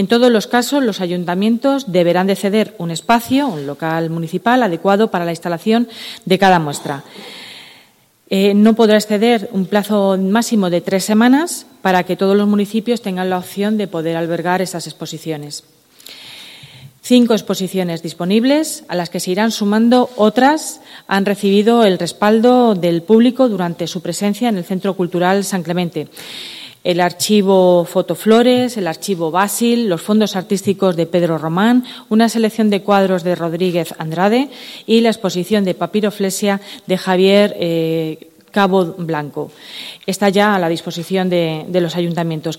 En todos los casos, los ayuntamientos deberán de ceder un espacio, un local municipal adecuado para la instalación de cada muestra. No podrá exceder un plazo máximo de 3 semanas para que todos los municipios tengan la opción de poder albergar esas exposiciones. 5 exposiciones disponibles, a las que se irán sumando otras, han recibido el respaldo del público durante su presencia en el Centro Cultural San Clemente. El Archivo Fotoflores, el Archivo Basil, los fondos artísticos de Pedro Román, una selección de cuadros de Rodríguez Andrade y la exposición de papiroflexia de Javier Cabo Blanco. Está ya a la disposición de los ayuntamientos.